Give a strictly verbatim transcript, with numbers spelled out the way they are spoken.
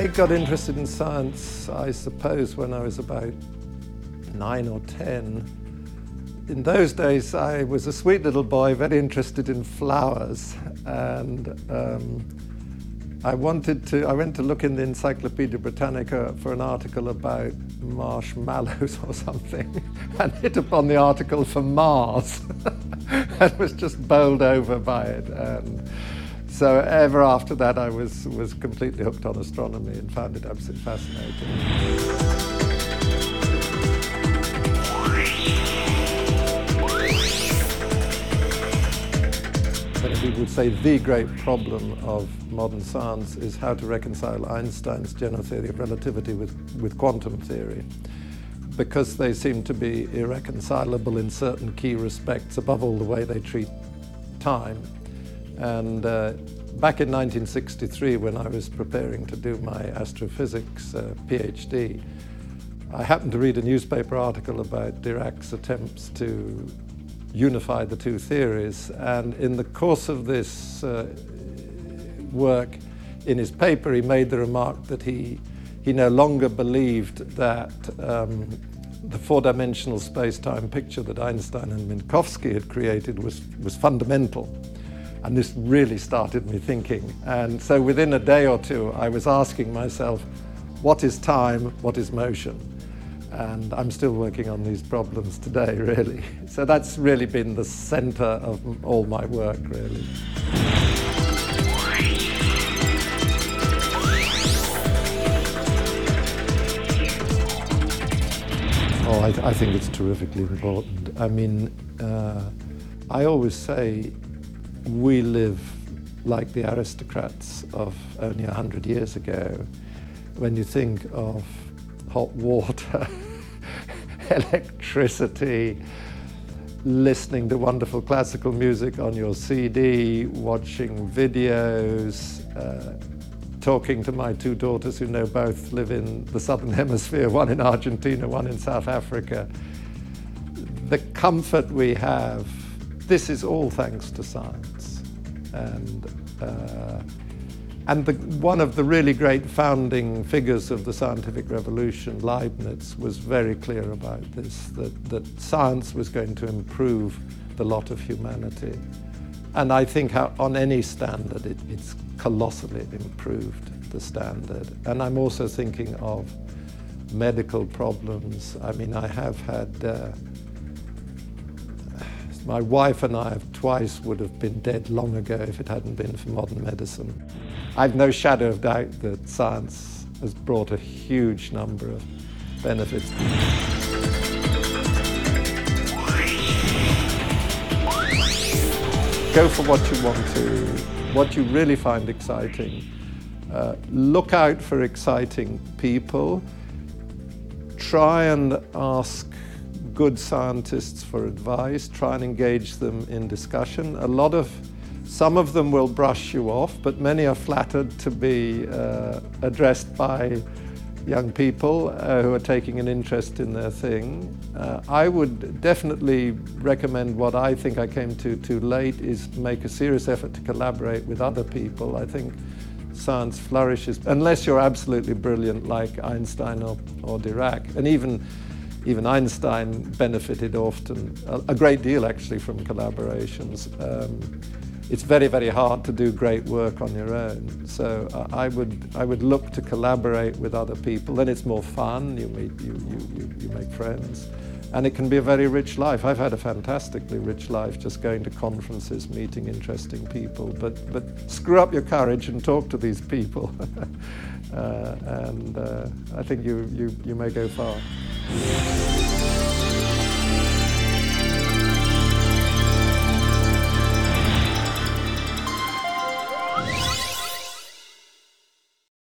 got interested in science, I suppose, when I was about nine or ten. In those days, I was a sweet little boy, very interested in flowers, and um, I wanted to, I went to look in the Encyclopedia Britannica for an article about marshmallows or something, and hit upon the article for Mars, and was just bowled over by it. And so ever after that, I was, was completely hooked on astronomy and found it absolutely fascinating. People would say the great problem of modern science is how to reconcile Einstein's general theory of relativity with, with quantum theory, because they seem to be irreconcilable in certain key respects, above all the way they treat time. And uh, back in nineteen sixty-three, when I was preparing to do my astrophysics uh, PhD, I happened to read a newspaper article about Dirac's attempts to unify the two theories, and in the course of this uh, work, in his paper, he made the remark that he he no longer believed that um, the four-dimensional space-time picture that Einstein and Minkowski had created was was fundamental, and this really started me thinking. And so within a day or two, I was asking myself, what is time, what is motion? And I'm still working on these problems today, really. So that's really been the center of all my work, really. Oh, I, th I think it's terrifically important. I mean, uh, I always say we live like the aristocrats of only a hundred years ago. When you think of hot water, electricity, listening to wonderful classical music on your C D, watching videos, uh, talking to my two daughters who now both live in the Southern Hemisphere, one in Argentina, one in South Africa. The comfort we have, this is all thanks to science. And uh, And the, one of the really great founding figures of the scientific revolution, Leibniz, was very clear about this, that, that science was going to improve the lot of humanity. And I think how, on any standard, it, it's colossally improved the standard. And I'm also thinking of medical problems. I mean, I have had, uh, my wife and I have twice would have been dead long ago if it hadn't been for modern medicine. I've no shadow of doubt that science has brought a huge number of benefits. Go for what you want to, what you really find exciting. Uh, look out for exciting people. Try and ask good scientists for advice. Try and engage them in discussion. A lot of Some of them will brush you off, but many are flattered to be uh, addressed by young people uh, who are taking an interest in their thing. Uh, I would definitely recommend, what I think I came to too late, is make a serious effort to collaborate with other people. I think science flourishes, unless you're absolutely brilliant like Einstein or, or Dirac. And even, even Einstein benefited often, a, a great deal actually, from collaborations. Um, It's very, very hard to do great work on your own. So uh, I would, I would look to collaborate with other people. Then it's more fun. You meet, you, you, you, you make friends, and it can be a very rich life. I've had a fantastically rich life just going to conferences, meeting interesting people. But, but screw up your courage and talk to these people, uh, and uh, I think you, you, you may go far.